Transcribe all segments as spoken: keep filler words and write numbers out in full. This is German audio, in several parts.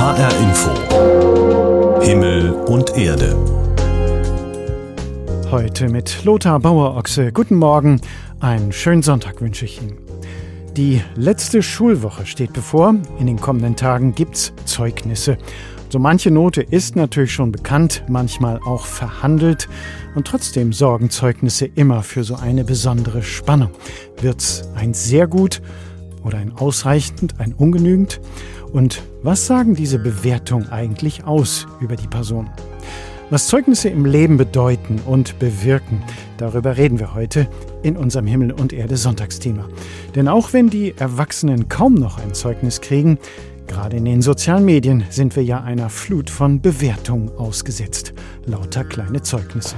H R Info Himmel und Erde. Heute mit Lothar Bauer-Ochse. Guten Morgen, einen schönen Sonntag wünsche ich Ihnen. Die letzte Schulwoche steht bevor. In den kommenden Tagen gibt's Zeugnisse. So manche Note ist natürlich schon bekannt, manchmal auch verhandelt. Und trotzdem sorgen Zeugnisse immer für so eine besondere Spannung. Wird's ein sehr gut oder ein ausreichend, ein ungenügend? Und was sagen diese Bewertungen eigentlich aus über die Person? Was Zeugnisse im Leben bedeuten und bewirken, darüber reden wir heute in unserem Himmel und Erde Sonntagsthema. Denn auch wenn die Erwachsenen kaum noch ein Zeugnis kriegen, gerade in den sozialen Medien sind wir ja einer Flut von Bewertungen ausgesetzt. Lauter kleine Zeugnisse.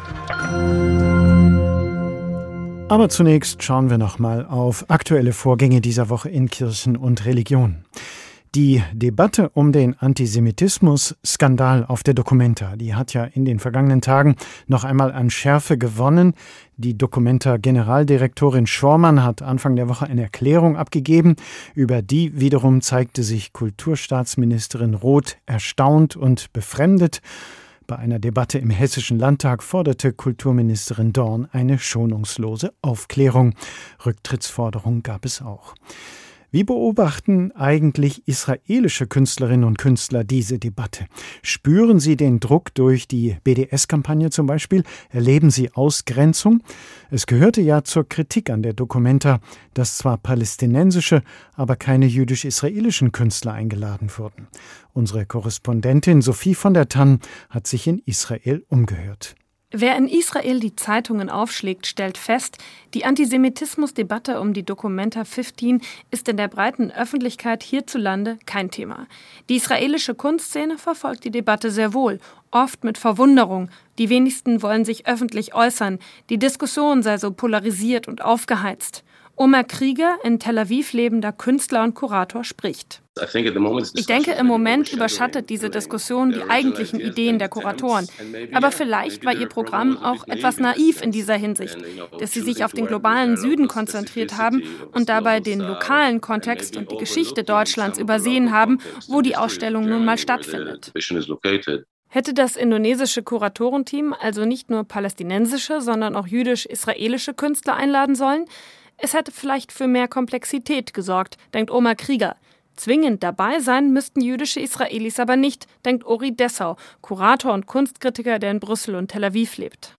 Aber zunächst schauen wir nochmal auf aktuelle Vorgänge dieser Woche in Kirchen und Religionen. Die Debatte um den Antisemitismus-Skandal auf der Documenta, die hat ja in den vergangenen Tagen noch einmal an Schärfe gewonnen. Die Documenta-Generaldirektorin Schormann hat Anfang der Woche eine Erklärung abgegeben. Über die wiederum zeigte sich Kulturstaatsministerin Roth erstaunt und befremdet. Bei einer Debatte im Hessischen Landtag forderte Kulturministerin Dorn eine schonungslose Aufklärung. Rücktrittsforderungen gab es auch. Wie beobachten eigentlich israelische Künstlerinnen und Künstler diese Debatte? Spüren sie den Druck durch die B D S-Kampagne zum Beispiel? Erleben sie Ausgrenzung? Es gehörte ja zur Kritik an der Documenta, dass zwar palästinensische, aber keine jüdisch-israelischen Künstler eingeladen wurden. Unsere Korrespondentin Sophie von der Tann hat sich in Israel umgehört. Wer in Israel die Zeitungen aufschlägt, stellt fest, die Antisemitismusdebatte um die Documenta fünfzehn ist in der breiten Öffentlichkeit hierzulande kein Thema. Die israelische Kunstszene verfolgt die Debatte sehr wohl, oft mit Verwunderung. Die wenigsten wollen sich öffentlich äußern. Die Diskussion sei so polarisiert und aufgeheizt. Omer Krieger, in Tel Aviv lebender Künstler und Kurator, spricht. Ich denke, im Moment überschattet diese Diskussion die eigentlichen Ideen der Kuratoren. Aber vielleicht war ihr Programm auch etwas naiv in dieser Hinsicht, dass sie sich auf den globalen Süden konzentriert haben und dabei den lokalen Kontext und die Geschichte Deutschlands übersehen haben, wo die Ausstellung nun mal stattfindet. Hätte das indonesische Kuratorenteam also nicht nur palästinensische, sondern auch jüdisch-israelische Künstler einladen sollen? Es hätte vielleicht für mehr Komplexität gesorgt, denkt Omer Krieger. Zwingend dabei sein müssten jüdische Israelis aber nicht, denkt Ori Dessau, Kurator und Kunstkritiker, der in Brüssel und Tel Aviv lebt.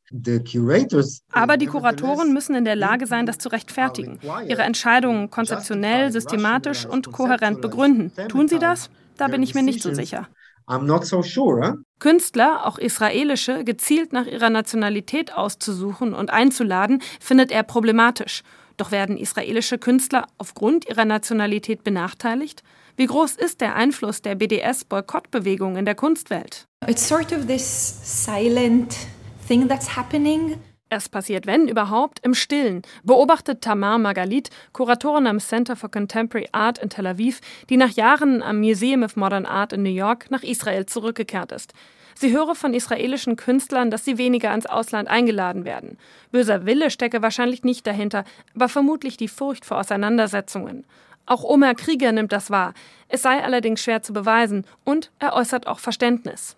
Aber die Kuratoren müssen in der Lage sein, das zu rechtfertigen. Ihre Entscheidungen konzeptionell, systematisch und kohärent begründen. Tun sie das? Da bin ich mir nicht so sicher. I'm not so sure. Künstler, auch israelische, gezielt nach ihrer Nationalität auszusuchen und einzuladen, findet er problematisch. Doch werden israelische Künstler aufgrund ihrer Nationalität benachteiligt? Wie groß ist der Einfluss der B D S-Boykottbewegung in der Kunstwelt? It's sort of this silent thing that's happening. Es passiert, wenn überhaupt, im Stillen, beobachtet Tamar Margalit, Kuratorin am Center for Contemporary Art in Tel Aviv, die nach Jahren am Museum of Modern Art in New York nach Israel zurückgekehrt ist. Sie höre von israelischen Künstlern, dass sie weniger ans Ausland eingeladen werden. Böser Wille stecke wahrscheinlich nicht dahinter, aber vermutlich die Furcht vor Auseinandersetzungen. Auch Omer Krieger nimmt das wahr. Es sei allerdings schwer zu beweisen und er äußert auch Verständnis.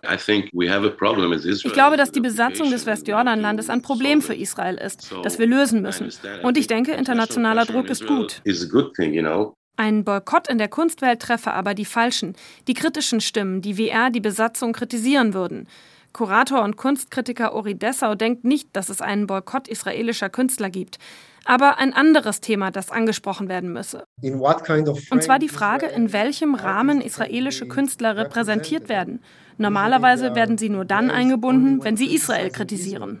Ich glaube, dass die Besatzung des Westjordanlandes ein Problem für Israel ist, das wir lösen müssen. Und ich denke, internationaler Druck ist gut. Ein Boykott in der Kunstwelt treffe aber die Falschen, die kritischen Stimmen, die wie er die Besatzung kritisieren würden. Kurator und Kunstkritiker Ori Dessau denkt nicht, dass es einen Boykott israelischer Künstler gibt. Aber ein anderes Thema, das angesprochen werden müsse. Und zwar die Frage, in welchem Rahmen israelische Künstler repräsentiert werden. Normalerweise werden sie nur dann eingebunden, wenn sie Israel kritisieren.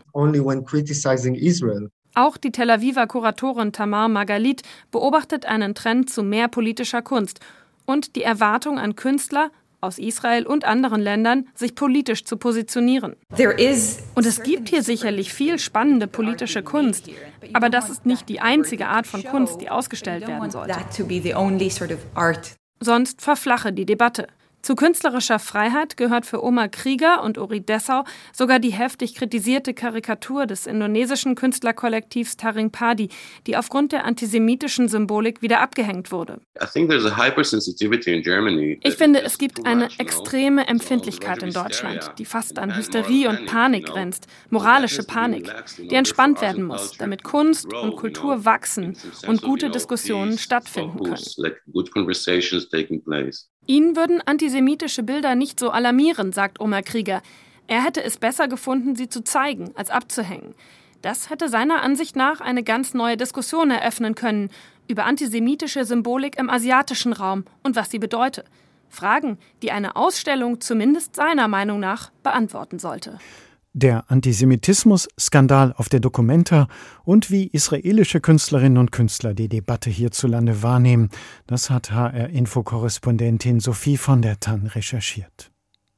Auch die Tel Aviver Kuratorin Tamar Margalit beobachtet einen Trend zu mehr politischer Kunst und die Erwartung an Künstler aus Israel und anderen Ländern, sich politisch zu positionieren. Und es gibt hier sicherlich viel spannende politische Kunst, aber das ist nicht die einzige Art von Kunst, die ausgestellt werden sollte. Sonst verflache die Debatte. Zu künstlerischer Freiheit gehört für Omar Krieger und Uri Dessau sogar die heftig kritisierte Karikatur des indonesischen Künstlerkollektivs Taring Padi, die aufgrund der antisemitischen Symbolik wieder abgehängt wurde. Ich finde, es gibt eine extreme Empfindlichkeit in Deutschland, die fast an Hysterie und Panik grenzt, moralische Panik, die entspannt werden muss, damit Kunst und Kultur wachsen und gute Diskussionen stattfinden können. Ihn würden antisemitische Bilder nicht so alarmieren, sagt Omar Krieger. Er hätte es besser gefunden, sie zu zeigen, als abzuhängen. Das hätte seiner Ansicht nach eine ganz neue Diskussion eröffnen können über antisemitische Symbolik im asiatischen Raum und was sie bedeute. Fragen, die eine Ausstellung zumindest seiner Meinung nach beantworten sollte. Der Antisemitismus-Skandal auf der Documenta und wie israelische Künstlerinnen und Künstler die Debatte hierzulande wahrnehmen, das hat H R-Info-Korrespondentin Sophie von der Tann recherchiert.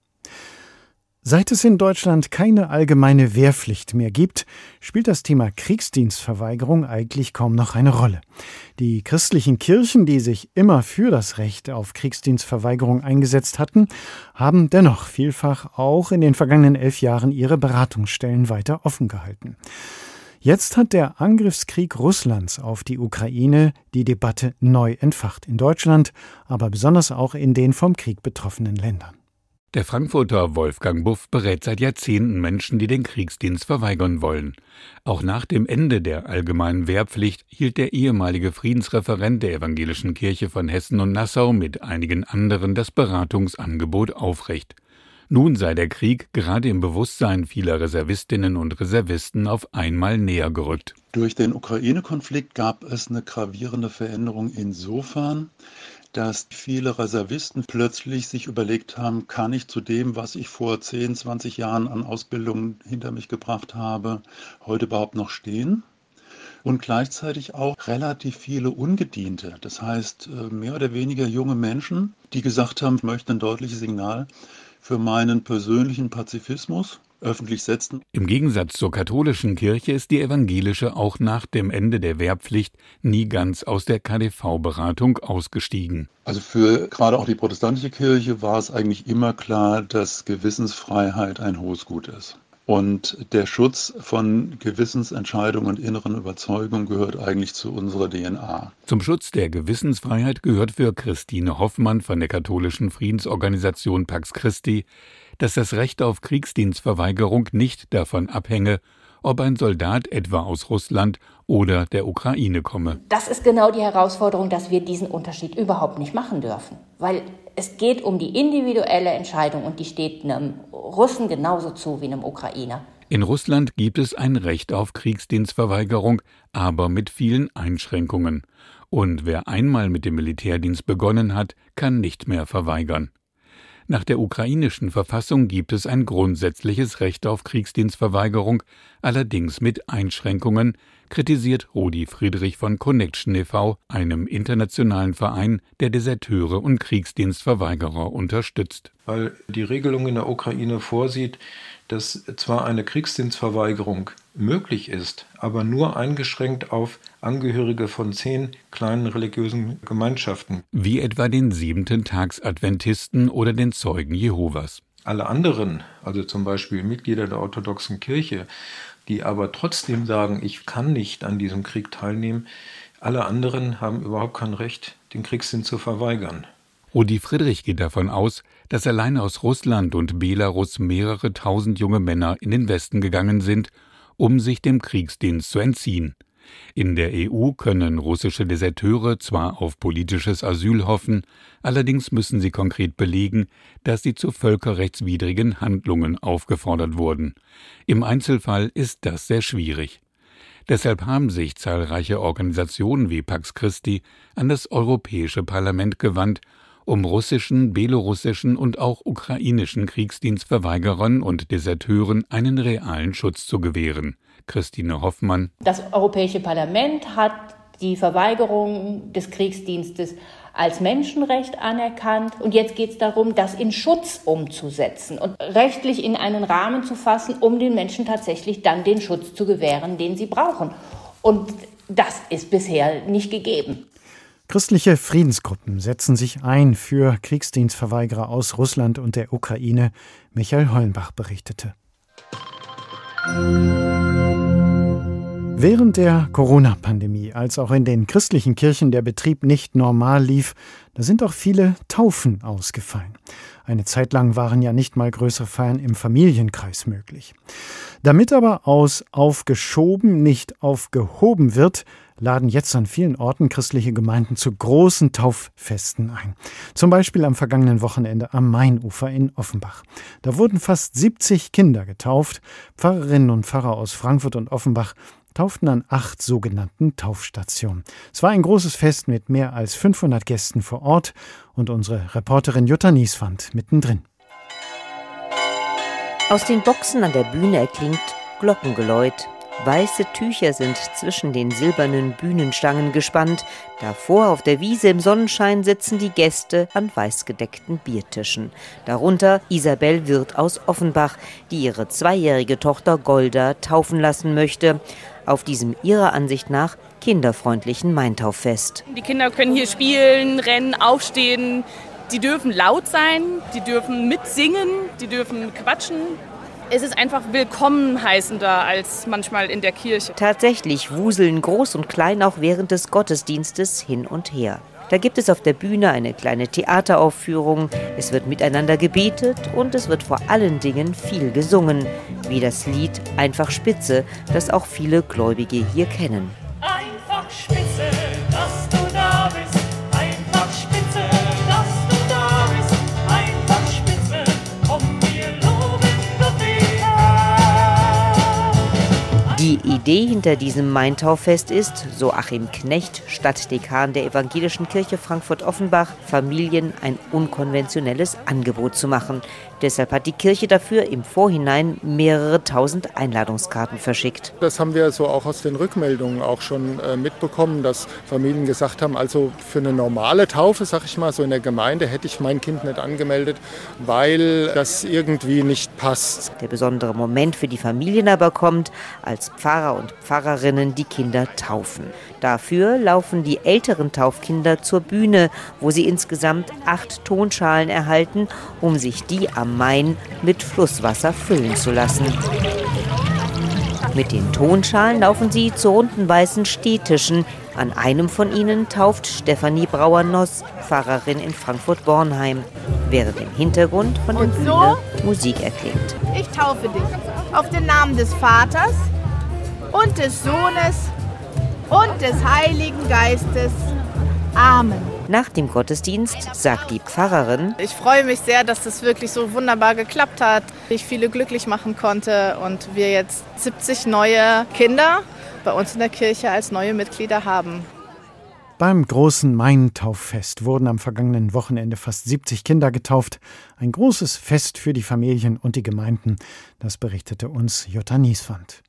Seit es in Deutschland keine allgemeine Wehrpflicht mehr gibt, spielt das Thema Kriegsdienstverweigerung eigentlich kaum noch eine Rolle. Die christlichen Kirchen, die sich immer für das Recht auf Kriegsdienstverweigerung eingesetzt hatten, haben dennoch vielfach auch in den vergangenen elf Jahren ihre Beratungsstellen weiter offen gehalten. Jetzt hat der Angriffskrieg Russlands auf die Ukraine die Debatte neu entfacht. In Deutschland, aber besonders auch in den vom Krieg betroffenen Ländern. Der Frankfurter Wolfgang Buff berät seit Jahrzehnten Menschen, die den Kriegsdienst verweigern wollen. Auch nach dem Ende der allgemeinen Wehrpflicht hielt der ehemalige Friedensreferent der Evangelischen Kirche von Hessen und Nassau mit einigen anderen das Beratungsangebot aufrecht. Nun sei der Krieg gerade im Bewusstsein vieler Reservistinnen und Reservisten auf einmal näher gerückt. Durch den Ukraine-Konflikt gab es eine gravierende Veränderung insofern, dass viele Reservisten plötzlich sich überlegt haben, kann ich zu dem, was ich vor zehn, zwanzig Jahren an Ausbildung hinter mich gebracht habe, heute überhaupt noch stehen? Und gleichzeitig auch relativ viele Ungediente, das heißt mehr oder weniger junge Menschen, die gesagt haben, ich möchte ein deutliches Signal für meinen persönlichen Pazifismus öffentlich setzen. Im Gegensatz zur katholischen Kirche ist die evangelische auch nach dem Ende der Wehrpflicht nie ganz aus der K D V-Beratung ausgestiegen. Also für gerade auch die protestantische Kirche war es eigentlich immer klar, dass Gewissensfreiheit ein hohes Gut ist. Und der Schutz von Gewissensentscheidungen und inneren Überzeugungen gehört eigentlich zu unserer D N A. Zum Schutz der Gewissensfreiheit gehört für Christine Hoffmann von der katholischen Friedensorganisation Pax Christi, dass das Recht auf Kriegsdienstverweigerung nicht davon abhänge, ob ein Soldat etwa aus Russland oder der Ukraine komme. Das ist genau die Herausforderung, dass wir diesen Unterschied überhaupt nicht machen dürfen. Weil es geht um die individuelle Entscheidung und die steht einem Russen genauso zu wie einem Ukrainer. In Russland gibt es ein Recht auf Kriegsdienstverweigerung, aber mit vielen Einschränkungen. Und wer einmal mit dem Militärdienst begonnen hat, kann nicht mehr verweigern. Nach der ukrainischen Verfassung gibt es ein grundsätzliches Recht auf Kriegsdienstverweigerung, allerdings mit Einschränkungen, kritisiert Rudi Friedrich von Connection e V, einem internationalen Verein, der Deserteure und Kriegsdienstverweigerer unterstützt. Weil die Regelung in der Ukraine vorsieht, dass zwar eine Kriegsdienstverweigerung möglich ist, aber nur eingeschränkt auf Angehörige von zehn kleinen religiösen Gemeinschaften. Wie etwa den Siebenten-Tags-Adventisten oder den Zeugen Jehovas. Alle anderen, also zum Beispiel Mitglieder der orthodoxen Kirche, die aber trotzdem sagen, ich kann nicht an diesem Krieg teilnehmen, alle anderen haben überhaupt kein Recht, den Kriegsdienst zu verweigern. Rudi Friedrich geht davon aus, dass allein aus Russland und Belarus mehrere tausend junge Männer in den Westen gegangen sind, um sich dem Kriegsdienst zu entziehen. In der E U können russische Deserteure zwar auf politisches Asyl hoffen, allerdings müssen sie konkret belegen, dass sie zu völkerrechtswidrigen Handlungen aufgefordert wurden. Im Einzelfall ist das sehr schwierig. Deshalb haben sich zahlreiche Organisationen wie Pax Christi an das Europäische Parlament gewandt, um russischen, belarussischen und auch ukrainischen Kriegsdienstverweigerern und Deserteuren einen realen Schutz zu gewähren. Christine Hoffmann. Das Europäische Parlament hat die Verweigerung des Kriegsdienstes als Menschenrecht anerkannt. Und jetzt geht es darum, das in Schutz umzusetzen und rechtlich in einen Rahmen zu fassen, um den Menschen tatsächlich dann den Schutz zu gewähren, den sie brauchen. Und das ist bisher nicht gegeben. Christliche Friedensgruppen setzen sich ein für Kriegsdienstverweigerer aus Russland und der Ukraine. Michael Hollenbach berichtete. Während der Corona-Pandemie, als auch in den christlichen Kirchen der Betrieb nicht normal lief, da sind auch viele Taufen ausgefallen. Eine Zeit lang waren ja nicht mal größere Feiern im Familienkreis möglich. Damit aber aus aufgeschoben nicht aufgehoben wird, laden jetzt an vielen Orten christliche Gemeinden zu großen Tauffesten ein. Zum Beispiel am vergangenen Wochenende am Mainufer in Offenbach. Da wurden fast siebzig Kinder getauft. Pfarrerinnen und Pfarrer aus Frankfurt und Offenbach tauften an acht sogenannten Taufstationen. Es war ein großes Fest mit mehr als fünfhundert Gästen vor Ort und unsere Reporterin Jutta Nieswand mittendrin. Aus den Boxen an der Bühne erklingt Glockengeläut. Weiße Tücher sind zwischen den silbernen Bühnenstangen gespannt. Davor auf der Wiese im Sonnenschein sitzen die Gäste an weißgedeckten Biertischen. Darunter Isabel Wirth aus Offenbach, die ihre zweijährige Tochter Golda taufen lassen möchte. Auf diesem ihrer Ansicht nach kinderfreundlichen Maintauffest. Die Kinder können hier spielen, rennen, aufstehen. Die dürfen laut sein, die dürfen mitsingen, die dürfen quatschen. Es ist einfach willkommen heißender als manchmal in der Kirche. Tatsächlich wuseln Groß und Klein auch während des Gottesdienstes hin und her. Da gibt es auf der Bühne eine kleine Theateraufführung, es wird miteinander gebetet und es wird vor allen Dingen viel gesungen, wie das Lied Einfach Spitze, das auch viele Gläubige hier kennen. Einfach Spitze, dass du da bist, einfach Spitze, dass du da bist, einfach Spitze, komm, wir loben Gott den Herrn. Die Idee hinter diesem Maintauffest ist, so Achim Knecht, Stadtdekan der Evangelischen Kirche Frankfurt-Offenbach, Familien ein unkonventionelles Angebot zu machen. Deshalb hat die Kirche dafür im Vorhinein mehrere tausend Einladungskarten verschickt. Das haben wir so auch aus den Rückmeldungen auch schon äh, mitbekommen, dass Familien gesagt haben, also für eine normale Taufe, sag ich mal, so in der Gemeinde hätte ich mein Kind nicht angemeldet, weil das irgendwie nicht passt. Der besondere Moment für die Familien aber kommt, als Pfarrer und Pfarrerinnen die Kinder taufen. Dafür laufen die älteren Taufkinder zur Bühne, wo sie insgesamt acht Tonschalen erhalten, um sich die am Main mit Flusswasser füllen zu lassen. Mit den Tonschalen laufen sie zu runden weißen Stehtischen. An einem von ihnen tauft Stefanie Brauer-Noss, Pfarrerin in Frankfurt-Bornheim, während im Hintergrund von der Und Bühne so? Musik erklingt. Ich taufe dich auf den Namen des Vaters und des Sohnes und des Heiligen Geistes. Amen. Nach dem Gottesdienst sagt die Pfarrerin: Ich freue mich sehr, dass das wirklich so wunderbar geklappt hat. Ich viele glücklich machen konnte und wir jetzt siebzig neue Kinder bei uns in der Kirche als neue Mitglieder haben. Beim großen Maintauffest wurden am vergangenen Wochenende fast siebzig Kinder getauft. Ein großes Fest für die Familien und die Gemeinden. Das berichtete uns Jutta Nieswand.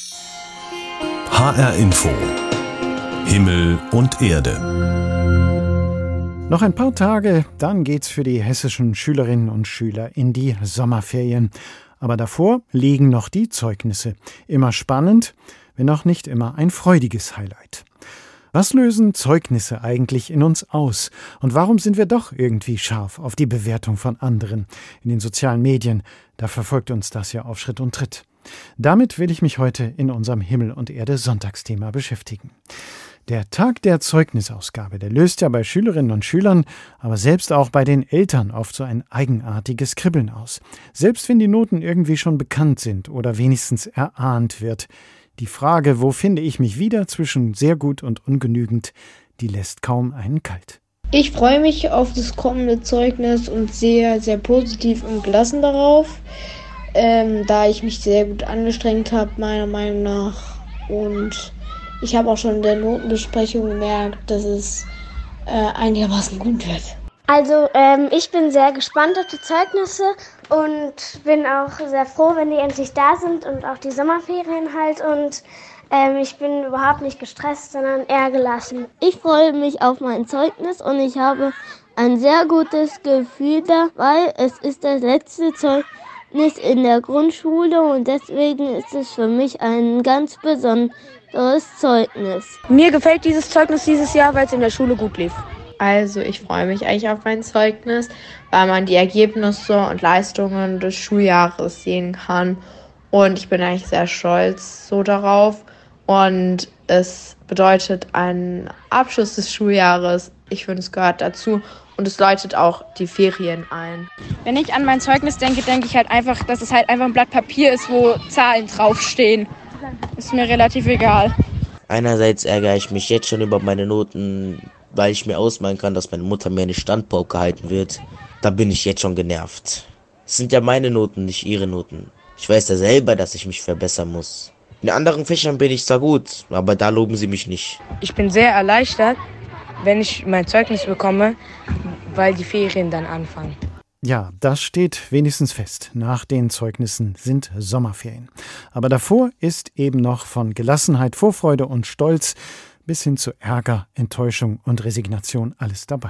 H R Info. Himmel und Erde. Noch ein paar Tage, dann geht's für die hessischen Schülerinnen und Schüler in die Sommerferien. Aber davor liegen noch die Zeugnisse. Immer spannend, wenn auch nicht immer ein freudiges Highlight. Was lösen Zeugnisse eigentlich in uns aus? Und warum sind wir doch irgendwie scharf auf die Bewertung von anderen? In den sozialen Medien, da verfolgt uns das ja auf Schritt und Tritt. Damit will ich mich heute in unserem Himmel und Erde Sonntagsthema beschäftigen. Der Tag der Zeugnisausgabe, der löst ja bei Schülerinnen und Schülern, aber selbst auch bei den Eltern oft so ein eigenartiges Kribbeln aus. Selbst wenn die Noten irgendwie schon bekannt sind oder wenigstens erahnt wird. Die Frage, wo finde ich mich wieder zwischen sehr gut und ungenügend, die lässt kaum einen kalt. Ich freue mich auf das kommende Zeugnis und sehe sehr positiv und gelassen darauf, ähm, da ich mich sehr gut angestrengt habe, meiner Meinung nach. Und ich habe auch schon in der Notenbesprechung gemerkt, dass es äh, einigermaßen gut wird. Also ähm, ich bin sehr gespannt auf die Zeugnisse und bin auch sehr froh, wenn die endlich da sind und auch die Sommerferien halt. Und ähm, ich bin überhaupt nicht gestresst, sondern eher gelassen. Ich freue mich auf mein Zeugnis und ich habe ein sehr gutes Gefühl da, weil es ist das letzte Zeugnis in der Grundschule und deswegen ist es für mich ein ganz besonderer besseres Zeugnis. Mir gefällt dieses Zeugnis dieses Jahr, weil es in der Schule gut lief. Also ich freue mich eigentlich auf mein Zeugnis, weil man die Ergebnisse und Leistungen des Schuljahres sehen kann. Und ich bin eigentlich sehr stolz so darauf. Und es bedeutet einen Abschluss des Schuljahres. Ich finde, es gehört dazu. Und es läutet auch die Ferien ein. Wenn ich an mein Zeugnis denke, denke ich halt einfach, dass es halt einfach ein Blatt Papier ist, wo Zahlen draufstehen. Ist mir relativ egal. Einerseits ärgere ich mich jetzt schon über meine Noten, weil ich mir ausmalen kann, dass meine Mutter mir eine Standpauke halten wird. Da bin ich jetzt schon genervt. Es sind ja meine Noten, nicht ihre Noten. Ich weiß ja selber, dass ich mich verbessern muss. In anderen Fächern bin ich zwar gut, aber da loben sie mich nicht. Ich bin sehr erleichtert, wenn ich mein Zeugnis bekomme, weil die Ferien dann anfangen. Ja, das steht wenigstens fest. Nach den Zeugnissen sind Sommerferien. Aber davor ist eben noch von Gelassenheit, Vorfreude und Stolz bis hin zu Ärger, Enttäuschung und Resignation alles dabei.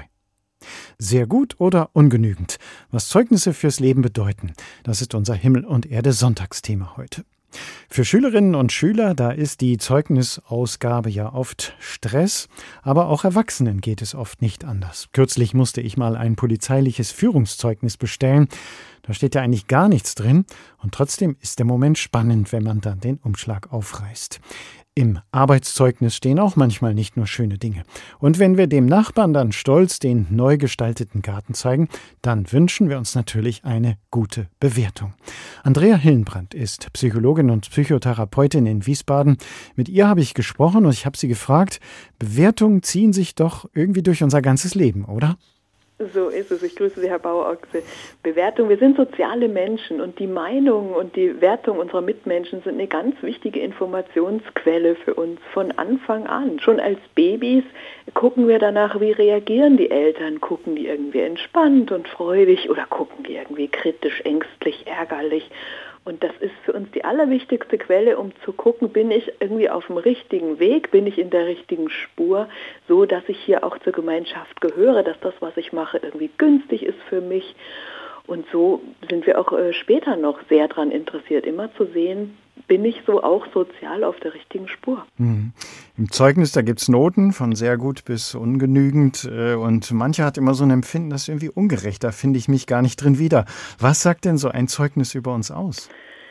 Sehr gut oder ungenügend? Was Zeugnisse fürs Leben bedeuten, das ist unser Himmel- und Erde-Sonntagsthema heute. Für Schülerinnen und Schüler, da ist die Zeugnisausgabe ja oft Stress, aber auch Erwachsenen geht es oft nicht anders. Kürzlich musste ich mal ein polizeiliches Führungszeugnis bestellen. Da steht ja eigentlich gar nichts drin und trotzdem ist der Moment spannend, wenn man dann den Umschlag aufreißt. Im Arbeitszeugnis stehen auch manchmal nicht nur schöne Dinge. Und wenn wir dem Nachbarn dann stolz den neu gestalteten Garten zeigen, dann wünschen wir uns natürlich eine gute Bewertung. Andrea Hillenbrand ist Psychologin und Psychotherapeutin in Wiesbaden. Mit ihr habe ich gesprochen und ich habe sie gefragt, Bewertungen ziehen sich doch irgendwie durch unser ganzes Leben, oder? So ist es. Ich grüße Sie, Herr Bauer-Ochse. Bewertung. Wir sind soziale Menschen und die Meinung und die Wertung unserer Mitmenschen sind eine ganz wichtige Informationsquelle für uns von Anfang an. Schon als Babys gucken wir danach, wie reagieren die Eltern. Gucken die irgendwie entspannt und freudig oder gucken die irgendwie kritisch, ängstlich, ärgerlich. Und das ist für uns die allerwichtigste Quelle, um zu gucken, bin ich irgendwie auf dem richtigen Weg, bin ich in der richtigen Spur, so dass ich hier auch zur Gemeinschaft gehöre, dass das, was ich mache, irgendwie günstig ist für mich. Und so sind wir auch äh, später noch sehr daran interessiert, immer zu sehen, bin ich so auch sozial auf der richtigen Spur. Mhm. Im Zeugnis, da gibt es Noten von sehr gut bis ungenügend äh, und mancher hat immer so ein Empfinden, das ist irgendwie ungerecht, da finde ich mich gar nicht drin wieder. Was sagt denn so ein Zeugnis über uns aus?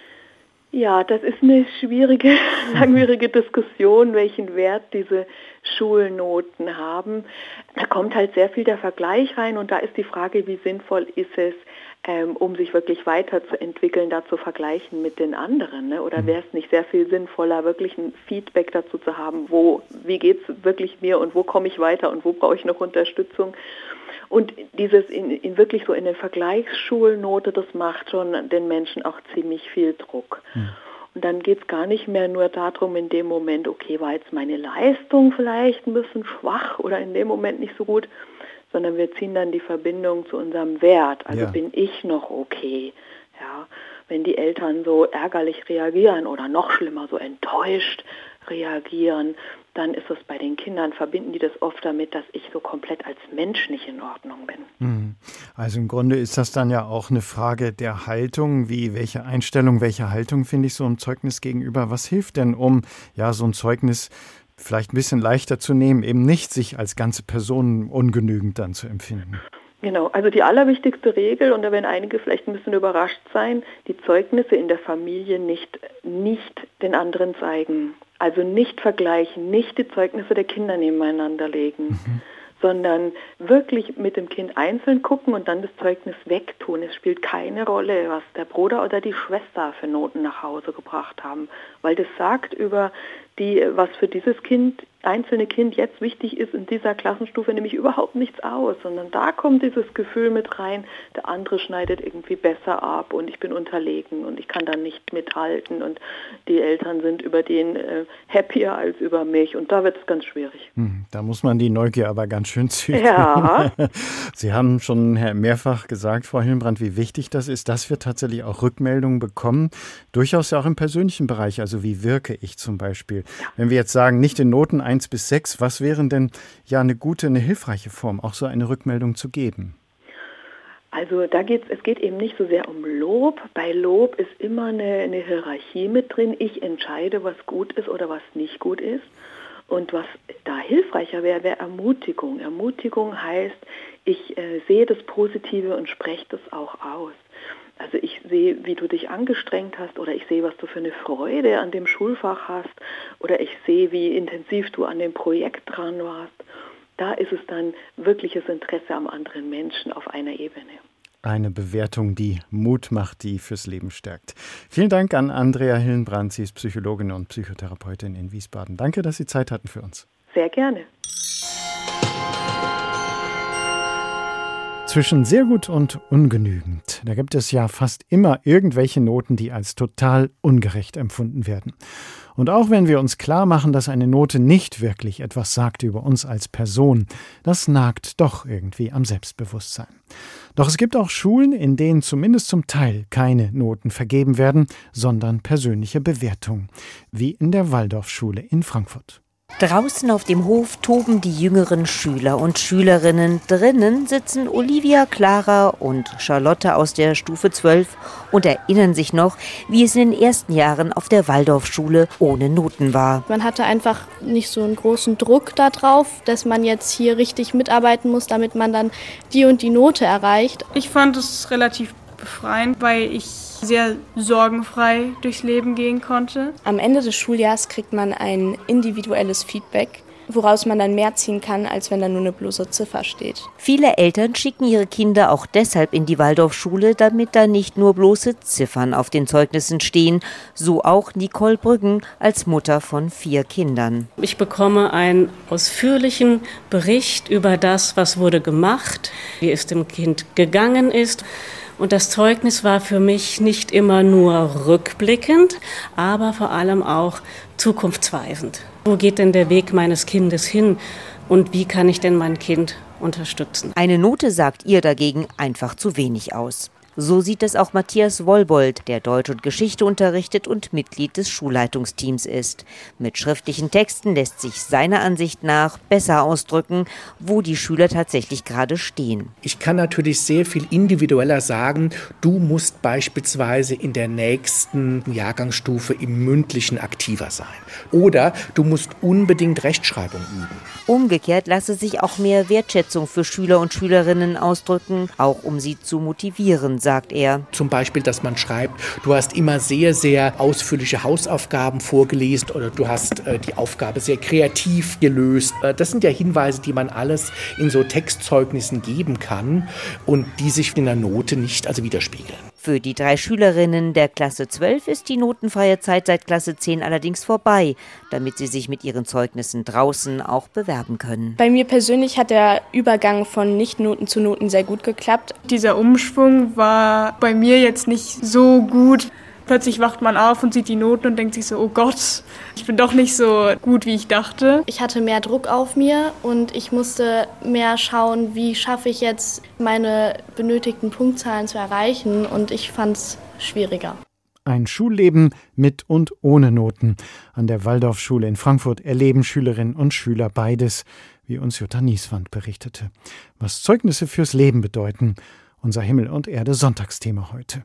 Ja, das ist eine schwierige, langwierige Diskussion, welchen Wert diese Schulnoten haben. Da kommt halt sehr viel der Vergleich rein und da ist die Frage, wie sinnvoll ist es, ähm, um sich wirklich weiterzuentwickeln, da zu vergleichen mit den anderen, ne? Oder wäre es nicht sehr viel sinnvoller, wirklich ein Feedback dazu zu haben, wo, wie geht's wirklich mir und wo komme ich weiter und wo brauche ich noch Unterstützung? Und dieses in, in wirklich so in der Vergleichsschulnote, das macht schon den Menschen auch ziemlich viel Druck. Mhm. Und dann geht es gar nicht mehr nur darum, in dem Moment, okay, war jetzt meine Leistung vielleicht ein bisschen schwach oder in dem Moment nicht so gut, sondern wir ziehen dann die Verbindung zu unserem Wert. Also ja. Bin ich noch okay? Ja, wenn die Eltern so ärgerlich reagieren oder noch schlimmer, so enttäuscht reagieren, dann ist es bei den Kindern, verbinden die das oft damit, dass ich so komplett als Mensch nicht in Ordnung bin. Also im Grunde ist das dann ja auch eine Frage der Haltung, wie welche Einstellung, welche Haltung finde ich so einem Zeugnis gegenüber. Was hilft denn, um ja so ein Zeugnis vielleicht ein bisschen leichter zu nehmen, eben nicht sich als ganze Person ungenügend dann zu empfinden? Genau, also die allerwichtigste Regel, und da werden einige vielleicht ein bisschen überrascht sein, die Zeugnisse in der Familie nicht, nicht den anderen zeigen. Also nicht vergleichen, nicht die Zeugnisse der Kinder nebeneinander legen, mhm. sondern wirklich mit dem Kind einzeln gucken und dann das Zeugnis wegtun. Es spielt keine Rolle, was der Bruder oder die Schwester für Noten nach Hause gebracht haben, weil das sagt über die, was für dieses Kind, einzelne Kind jetzt wichtig ist in dieser Klassenstufe, nämlich überhaupt nichts aus, sondern da kommt dieses Gefühl mit rein, der andere schneidet irgendwie besser ab und ich bin unterlegen und ich kann da nicht mithalten und die Eltern sind über den äh, happier als über mich und da wird es ganz schwierig. Hm, da muss man die Neugier aber ganz schön zügeln. Ja. Sie haben schon mehrfach gesagt, Frau Hillenbrand, wie wichtig das ist, dass wir tatsächlich auch Rückmeldungen bekommen, durchaus ja auch im persönlichen Bereich, also wie wirke ich zum Beispiel. Ja. Wenn wir jetzt sagen, nicht in Noten eins bis sechs, was wären denn ja eine gute, eine hilfreiche Form, auch so eine Rückmeldung zu geben? Also da geht's, es geht eben nicht so sehr um Lob. Bei Lob ist immer eine, eine Hierarchie mit drin. Ich entscheide, was gut ist oder was nicht gut ist. Und was da hilfreicher wäre, wäre Ermutigung. Ermutigung heißt, ich äh, sehe das Positive und spreche das auch aus. Also ich sehe, wie du dich angestrengt hast, oder ich sehe, was du für eine Freude an dem Schulfach hast, oder ich sehe, wie intensiv du an dem Projekt dran warst. Da ist es dann wirkliches Interesse am anderen Menschen auf einer Ebene. Eine Bewertung, die Mut macht, die fürs Leben stärkt. Vielen Dank an Andrea Hillenbrand. Sie ist Psychologin und Psychotherapeutin in Wiesbaden. Danke, dass Sie Zeit hatten für uns. Sehr gerne. Zwischen sehr gut und ungenügend, da gibt es ja fast immer irgendwelche Noten, die als total ungerecht empfunden werden. Und auch wenn wir uns klar machen, dass eine Note nicht wirklich etwas sagt über uns als Person, das nagt doch irgendwie am Selbstbewusstsein. Doch es gibt auch Schulen, in denen zumindest zum Teil keine Noten vergeben werden, sondern persönliche Bewertungen, wie in der Waldorfschule in Frankfurt. Draußen auf dem Hof toben die jüngeren Schüler und Schülerinnen. Drinnen sitzen Olivia, Clara und Charlotte aus der Stufe zwölf und erinnern sich noch, wie es in den ersten Jahren auf der Waldorfschule ohne Noten war. Man hatte einfach nicht so einen großen Druck darauf, dass man jetzt hier richtig mitarbeiten muss, damit man dann die und die Note erreicht. Ich fand es relativ befreiend, weil ich sehr sorgenfrei durchs Leben gehen konnte. Am Ende des Schuljahres kriegt man ein individuelles Feedback, woraus man dann mehr ziehen kann, als wenn da nur eine bloße Ziffer steht. Viele Eltern schicken ihre Kinder auch deshalb in die Waldorfschule, damit da nicht nur bloße Ziffern auf den Zeugnissen stehen. So auch Nicole Brüggen als Mutter von vier Kindern. Ich bekomme einen ausführlichen Bericht über das, was wurde gemacht, wie es dem Kind gegangen ist. Und das Zeugnis war für mich nicht immer nur rückblickend, aber vor allem auch zukunftsweisend. Wo geht denn der Weg meines Kindes hin und wie kann ich denn mein Kind unterstützen? Eine Note sagt ihr dagegen einfach zu wenig aus. So sieht es auch Matthias Wollbold, der Deutsch und Geschichte unterrichtet und Mitglied des Schulleitungsteams ist. Mit schriftlichen Texten lässt sich seiner Ansicht nach besser ausdrücken, wo die Schüler tatsächlich gerade stehen. Ich kann natürlich sehr viel individueller sagen, du musst beispielsweise in der nächsten Jahrgangsstufe im Mündlichen aktiver sein. Oder du musst unbedingt Rechtschreibung üben. Umgekehrt lasse sich auch mehr Wertschätzung für Schüler und Schülerinnen ausdrücken, auch um sie zu motivieren, sagt er. Zum Beispiel, dass man schreibt, du hast immer sehr, sehr ausführliche Hausaufgaben vorgelesen oder du hast äh, die Aufgabe sehr kreativ gelöst. Äh, das sind ja Hinweise, die man alles in so Textzeugnissen geben kann und die sich in der Note nicht also widerspiegeln. Für die drei Schülerinnen der Klasse zwölf ist die notenfreie Zeit seit Klasse zehn allerdings vorbei, damit sie sich mit ihren Zeugnissen draußen auch bewerben können. Bei mir persönlich hat der Übergang von Nicht-Noten zu Noten sehr gut geklappt. Dieser Umschwung war bei mir jetzt nicht so gut. Plötzlich wacht man auf und sieht die Noten und denkt sich so, oh Gott, ich bin doch nicht so gut, wie ich dachte. Ich hatte mehr Druck auf mir und ich musste mehr schauen, wie schaffe ich jetzt meine benötigten Punktzahlen zu erreichen, und ich fand es schwieriger. Ein Schulleben mit und ohne Noten. An der Waldorfschule in Frankfurt erleben Schülerinnen und Schüler beides, wie uns Jutta Nieswand berichtete. Was Zeugnisse fürs Leben bedeuten, unser Himmel und Erde Sonntagsthema heute.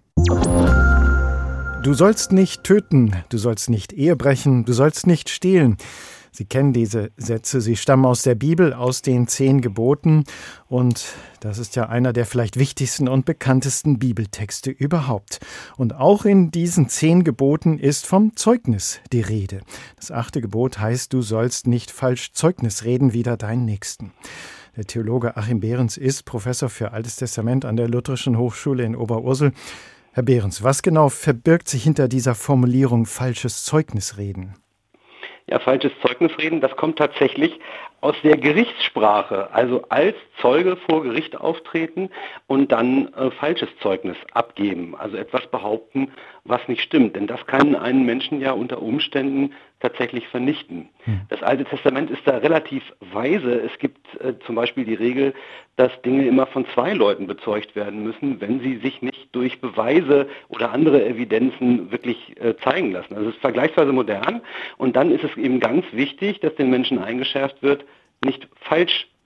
Du sollst nicht töten, du sollst nicht Ehe brechen, du sollst nicht stehlen. Sie kennen diese Sätze, sie stammen aus der Bibel, aus den zehn Geboten. Und das ist ja einer der vielleicht wichtigsten und bekanntesten Bibeltexte überhaupt. Und auch in diesen zehn Geboten ist vom Zeugnis die Rede. Das achte Gebot heißt, du sollst nicht falsch Zeugnis reden wider deinen Nächsten. Der Theologe Achim Behrens ist Professor für Altes Testament an der Lutherischen Hochschule in Oberursel. Herr Behrens, was genau verbirgt sich hinter dieser Formulierung falsches Zeugnisreden? Ja, falsches Zeugnisreden, das kommt tatsächlich aus der Gerichtssprache, also als Zeuge vor Gericht auftreten und dann äh, falsches Zeugnis abgeben, also etwas behaupten, was nicht stimmt. Denn das kann einen Menschen ja unter Umständen tatsächlich vernichten. Hm. Das Alte Testament ist da relativ weise. Es gibt äh, zum Beispiel die Regel, dass Dinge immer von zwei Leuten bezeugt werden müssen, wenn sie sich nicht durch Beweise oder andere Evidenzen wirklich äh, zeigen lassen. Also es ist vergleichsweise modern und dann ist es eben ganz wichtig, dass den Menschen eingeschärft wird, nicht falsch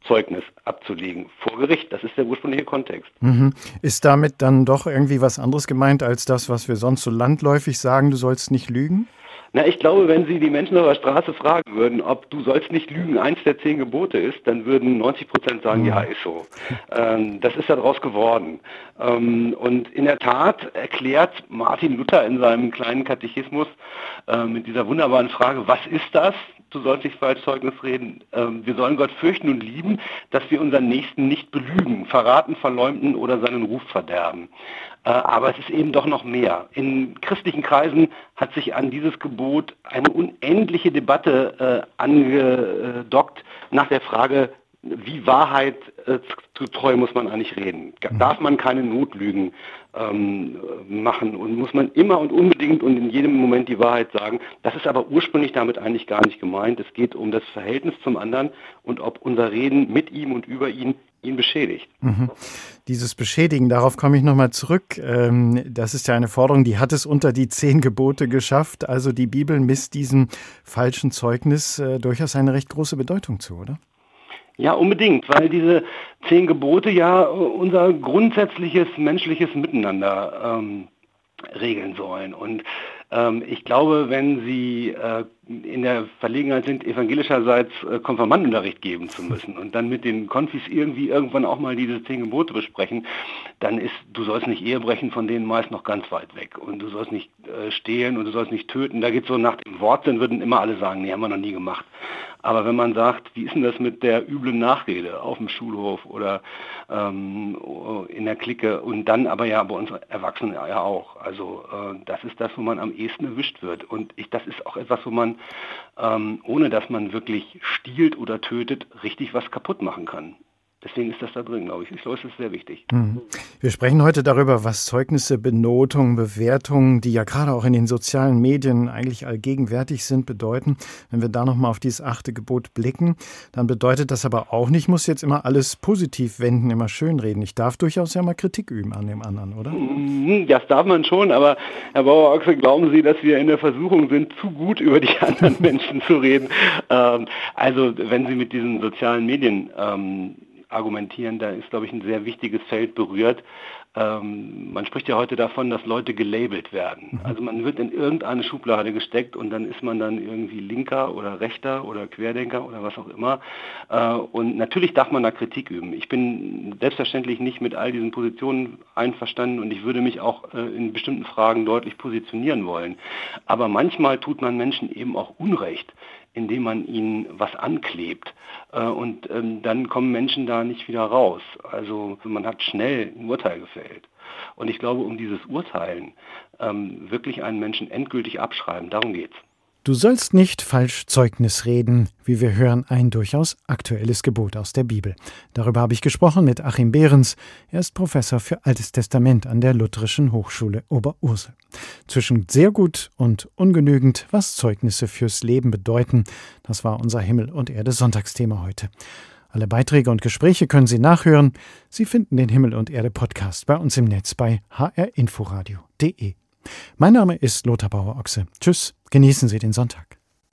Zeugnis abzulegen vor Gericht. Das ist der ursprüngliche Kontext. Mhm. Ist damit dann doch irgendwie was anderes gemeint als das, was wir sonst so landläufig sagen, du sollst nicht lügen? Na, ich glaube, wenn Sie die Menschen auf der Straße fragen würden, ob du sollst nicht lügen eins der zehn Gebote ist, dann würden neunzig Prozent sagen, mhm. ja, ist so. Ähm, das ist daraus geworden. Ähm, und in der Tat erklärt Martin Luther in seinem kleinen Katechismus äh, mit dieser wunderbaren Frage, was ist das? Du sollst nicht falsch Zeugnis reden. Ähm, wir sollen Gott fürchten und lieben, dass wir unseren Nächsten nicht belügen, verraten, verleumden oder seinen Ruf verderben. Äh, aber es ist eben doch noch mehr. In christlichen Kreisen hat sich an dieses Gebot eine unendliche Debatte äh, angedockt nach der Frage, wie Wahrheit äh, zu treu muss man eigentlich reden? Darf man keine Notlügen ähm, machen und muss man immer und unbedingt und in jedem Moment die Wahrheit sagen? Das ist aber ursprünglich damit eigentlich gar nicht gemeint. Es geht um das Verhältnis zum anderen und ob unser Reden mit ihm und über ihn ihn beschädigt. Mhm. Dieses Beschädigen, darauf komme ich nochmal zurück. Ähm, das ist ja eine Forderung, die hat es unter die zehn Gebote geschafft. Also die Bibel misst diesem falschen Zeugnis äh, durchaus eine recht große Bedeutung zu, oder? Ja, unbedingt, weil diese zehn Gebote ja unser grundsätzliches menschliches Miteinander ähm, regeln sollen. Und ähm, ich glaube, wenn Sie äh, in der Verlegenheit sind, evangelischerseits äh, Konfirmandenunterricht geben zu müssen und dann mit den Konfis irgendwie irgendwann auch mal diese zehn Gebote besprechen, dann ist, du sollst nicht Ehe brechen, von denen meist noch ganz weit weg. Und du sollst nicht äh, stehlen und du sollst nicht töten. Da geht so nach dem Wort, dann würden immer alle sagen, nee, haben wir noch nie gemacht. Aber wenn man sagt, wie ist denn das mit der üblen Nachrede auf dem Schulhof oder ähm, in der Clique und dann aber ja bei uns Erwachsenen ja auch. Also äh, das ist das, wo man am ehesten erwischt wird. Und ich, das ist auch etwas, wo man, ähm, ohne dass man wirklich stiehlt oder tötet, richtig was kaputt machen kann. Deswegen ist das da drin, glaube ich. Ich glaube, es ist sehr wichtig. Mhm. Wir sprechen heute darüber, was Zeugnisse, Benotungen, Bewertungen, die ja gerade auch in den sozialen Medien eigentlich allgegenwärtig sind, bedeuten. Wenn wir da nochmal auf dieses achte Gebot blicken, dann bedeutet das aber auch nicht, ich muss jetzt immer alles positiv wenden, immer schönreden. Ich darf durchaus ja mal Kritik üben an dem anderen, oder? Das darf man schon, aber Herr Bauer-Ochse, glauben Sie, dass wir in der Versuchung sind, zu gut über die anderen Menschen zu reden? Ähm, also wenn Sie mit diesen sozialen Medien ähm, argumentieren, da ist, glaube ich, ein sehr wichtiges Feld berührt. Ähm, man spricht ja heute davon, dass Leute gelabelt werden. Also man wird in irgendeine Schublade gesteckt und dann ist man dann irgendwie Linker oder Rechter oder Querdenker oder was auch immer. Äh, und natürlich darf man da Kritik üben. Ich bin selbstverständlich nicht mit all diesen Positionen einverstanden und ich würde mich auch äh, in bestimmten Fragen deutlich positionieren wollen. Aber manchmal tut man Menschen eben auch Unrecht, indem man ihnen was anklebt. Und ähm, dann kommen Menschen da nicht wieder raus. Also man hat schnell ein Urteil gefällt. Und ich glaube, um dieses Urteilen ähm, wirklich einen Menschen endgültig abschreiben, darum geht's. Du sollst nicht falsch Zeugnis reden, wie wir hören, ein durchaus aktuelles Gebot aus der Bibel. Darüber habe ich gesprochen mit Achim Behrens. Er ist Professor für Altes Testament an der Lutherischen Hochschule Oberursel. Zwischen sehr gut und ungenügend, was Zeugnisse fürs Leben bedeuten, das war unser Himmel und Erde Sonntagsthema heute. Alle Beiträge und Gespräche können Sie nachhören. Sie finden den Himmel und Erde Podcast bei uns im Netz bei h r inforadio punkt d e. Mein Name ist Lothar Bauer-Ochse. Tschüss, genießen Sie den Sonntag.